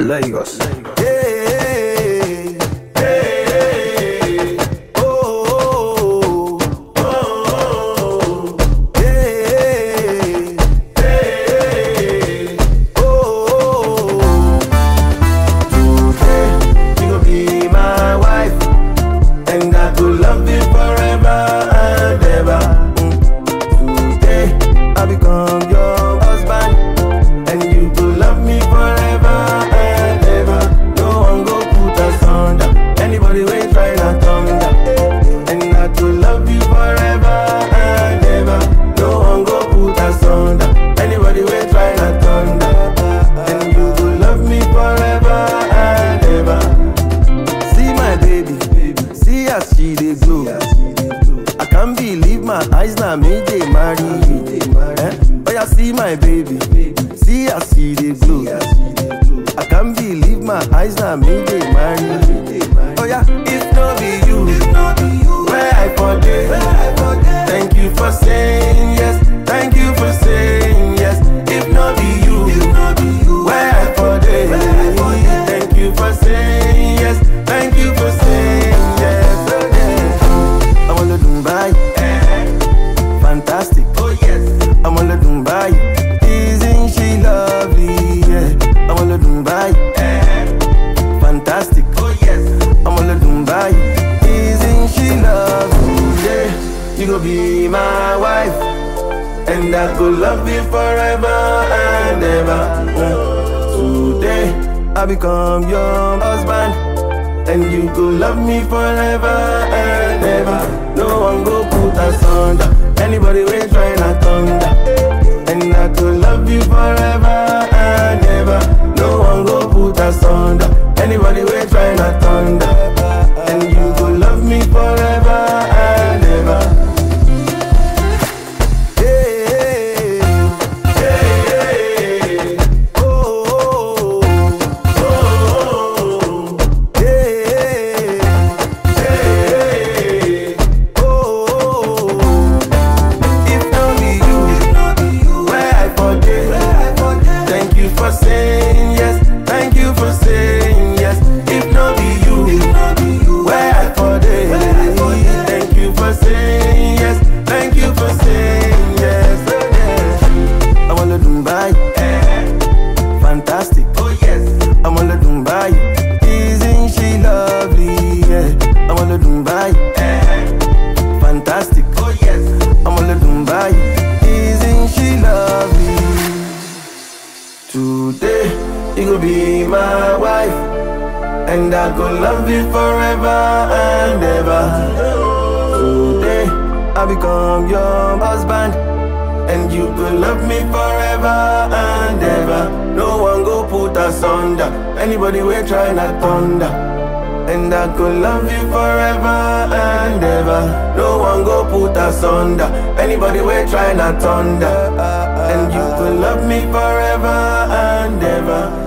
Lagos. Hey, hey, oh, oh, oh, hey, hey, oh. Today you gon' be my wife, and I go love you forever and ever. Today I become your husband, and you go love me forever and ever. No one go put us under. Anybody wey try na thunder, and I go love you forever and ever. No one go put us under. Anybody wey try na thunder, and you go love me forever and ever. See my baby, see as she dey glow. I can't believe my eyes now, me they marry you. Oh yeah, see my baby, see as she dey glow. I can't believe my eyes now, me they marry you. Oh yeah, if no be you, where I for day. Thank you for saying yes, thank you for saying yes. If no be you, where I for day. Thank you for saying yes, thank you for saying yes. Oh yeah, I wanna Dubai, fantastic. Oh yes, I wanna Dubai, isn't she lovely? Yeah, I wanna Dubai, fantastic. Oh yes, I wanna Dubai, isn't she lovely? Yeah, you gon' be my wife, and I go love you forever and ever. Today I become your husband, and you go love me forever and ever. No one go put us under. Anybody wey try na thunder, and I go love you forever and ever. No one go put us under. Anybody wey try na thunder, and you go love me forever and ever. Hey, hey, oh, oh, hey, hey, oh. If no be you, where I forget. Thank you for saying yes, thank you for saying yes. If no be you, where I forget. Thank you for saying yes, thank you for saying yes. Oh yeah, I wanna Dubai, fantastic. Oh yes, I wanna Dubai, isn't she lovely? Yeah, I wanna Dubai, fantastic. Oh yes, I wanna Dubai, isn't she lovely? Today you gon' be my wife, and I go love you forever and ever. Today I become your husband, and you go love me forever and ever. No one go put us under. Anybody wey try na thunder, and I go love you forever and ever. No one go put us under. Anybody wey try na thunder, and you go love me forever and ever.